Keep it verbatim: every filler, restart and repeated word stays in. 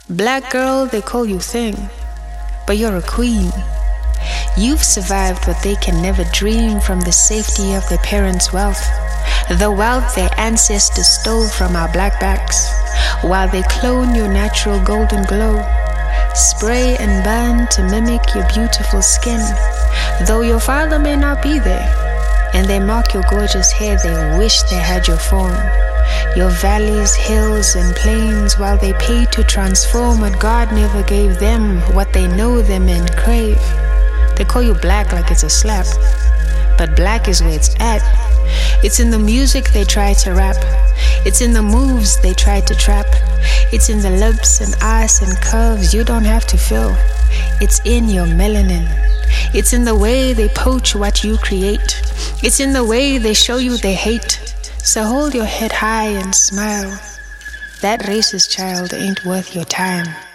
Black girl, they call you thing, but you're a queen. You've survived what they can never dream from the safety of their parents' wealth, the wealth their ancestors stole from our black backs, while they clone your natural golden glow, spray and burn to mimic your beautiful skin. Though your father may not be there, and they mark your gorgeous hair, they wish they had your form. Your valleys, hills, and plains, while they pay to transform what God never gave them, what they know their men crave. They call you black like it's a slap, but black is where it's at. It's in the music they try to rap. It's in the moves they try to trap. It's in the lips and eyes and curves you don't have to feel. It's in your melanin. It's in the way they poach what you create. It's in the way they show you they hate. So hold your head high and smile. That racist child ain't worth your time.